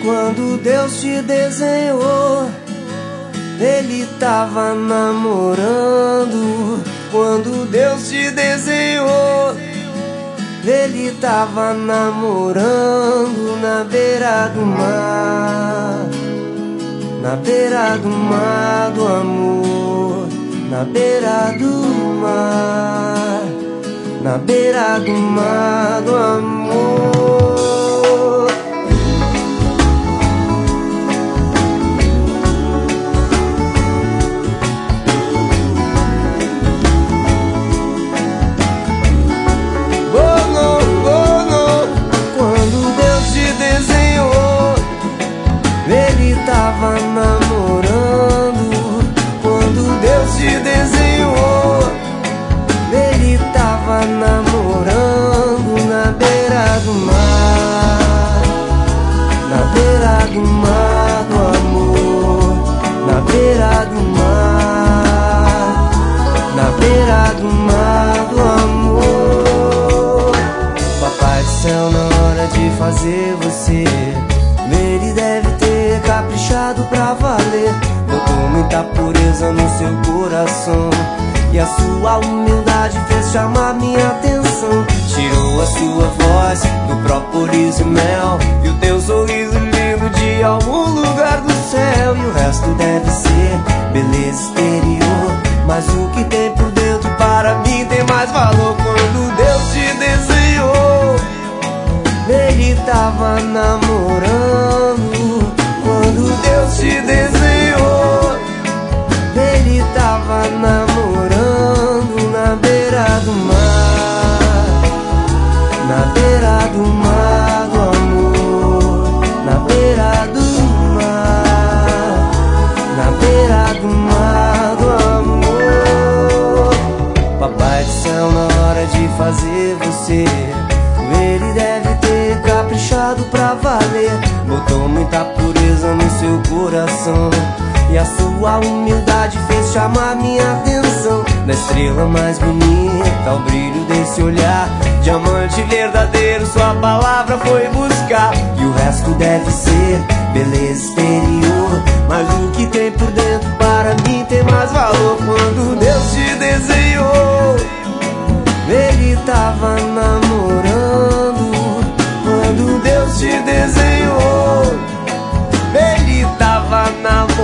Quando Deus te desenhou, Ele tava namorando. Quando Deus te desenhou, Ele tava namorando na beira do mar. Na beira do mar do amor, na beira do mar, na beira do mar do amor. Ele tava namorando. Quando Deus te desenhou, Ele tava namorando na beira do mar. Na beira do mar do amor, na beira do mar, na beira do mar do amor. Papai do céu, na hora de fazer você, Ele deve ter caprichado pra valer. Botou muita pureza no seu coração, e a sua humildade fez chamar minha atenção. Tirou a sua voz do própolis e mel, e o teu sorriso lindo de algum lugar do céu. E o resto deve ser beleza exterior, mas o que tem por dentro para mim tem mais valor. Quando Deus te desenhou, Ele tava namorando. Quando Deus te desenhou, Ele tava namorando na beira do mar. Na beira do mar do amor, na beira do mar, na beira do mar do amor. Papai do céu, na hora de fazer você, Ele deve ter caprichado pra valer. Botou muita pureza no seu coração, e a sua humildade fez chamar minha atenção. Da estrela mais bonita ao brilho desse olhar, diamante verdadeiro sua palavra foi buscar. E o resto deve ser beleza exterior, mas o que tem por dentro para mim tem mais valor. Quando Deus te desenhou, Ele tava namorando. Quando Deus te desenhou, Ele tava namorando.